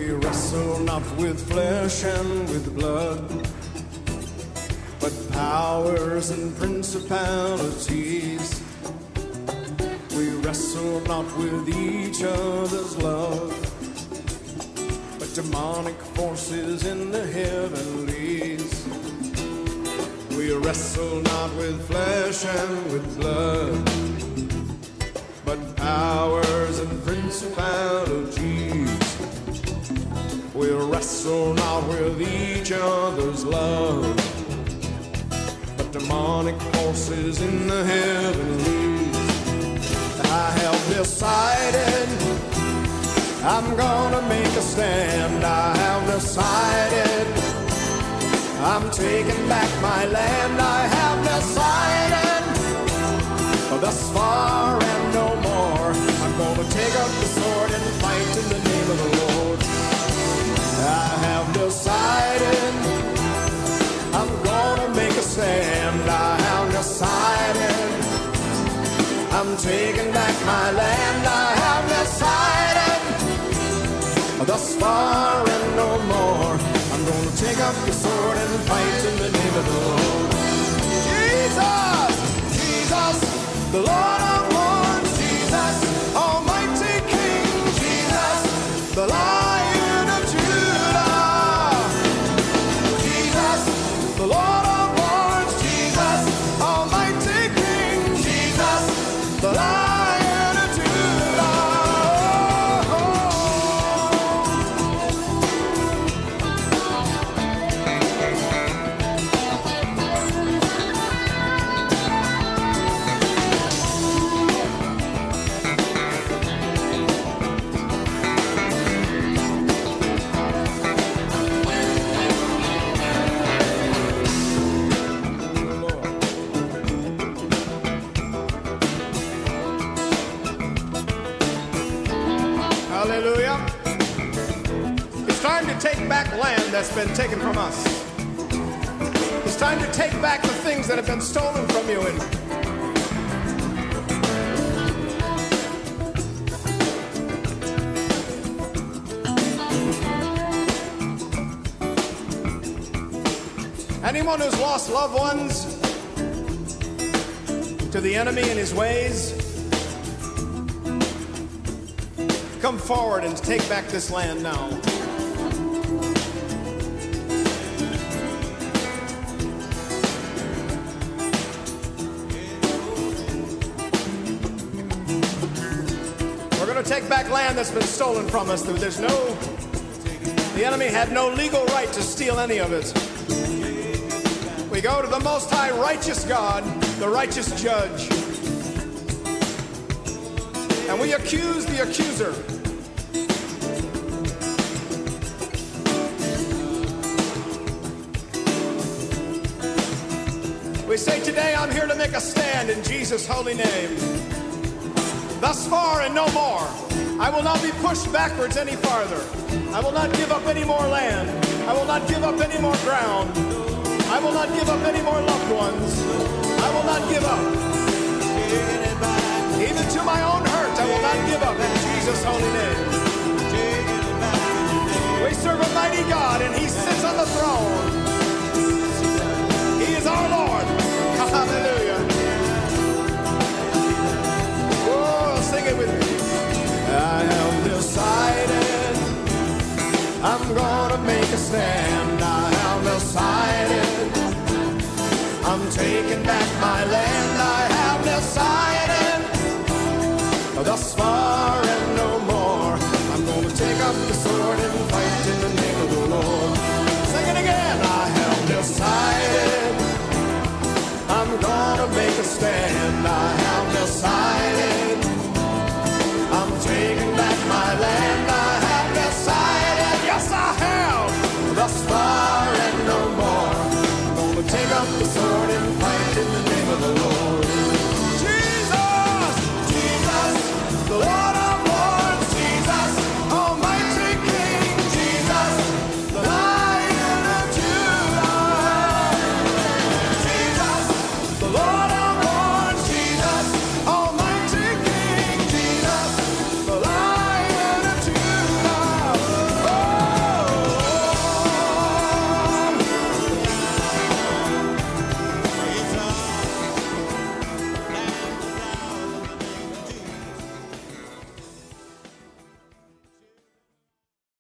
We wrestle not with flesh and with blood, but powers and principalities. We wrestle not with each other's love, but demonic forces in the heavenlies. We wrestle not with flesh and with blood, but powers and principalities. We wrestle not with each other's love, but demonic forces in the heavenlies. I have decided I'm gonna make a stand. I have decided I'm taking back my land. I have decided thus far and no more. I'm gonna take up the sword and fight in the name of the Lord. I have decided I'm gonna make a stand. I have decided I'm taking back my land. I have decided thus far and no more. I'm gonna take up the sword and fight in the name of the Lord. Jesus, Jesus, the Lord of Lords, Jesus, Almighty King, Jesus, the Lion of Judah, Jesus, the Lord of Lords, Jesus, Almighty King, Jesus, the Lion of Judah. Hallelujah. It's time to take back land that's been taken from us. It's time to take back the things that have been stolen from you. Anyone who's lost loved ones to the enemy and his ways, come forward and take back this land now. We're going to take back land that's been stolen from us. The enemy had no legal right to steal any of it. We go to the Most High righteous God, the righteous judge, and we accuse the accuser. We say today, I'm here to make a stand in Jesus' holy name. Thus far and no more. I will not be pushed backwards any farther. I will not give up any more land. I will not give up any more ground. I will not give up any more loved ones. I will not give up. Even to my own hurt, I will not give up in Jesus' holy name. We serve a mighty God, and He sits on the throne. He is our Lord. Hallelujah. Oh, sing it with me. I have decided I'm gonna make a stand. I have decided I'm taking back my land. I have decided thus far and no more. I'm gonna take up the sword and fight in the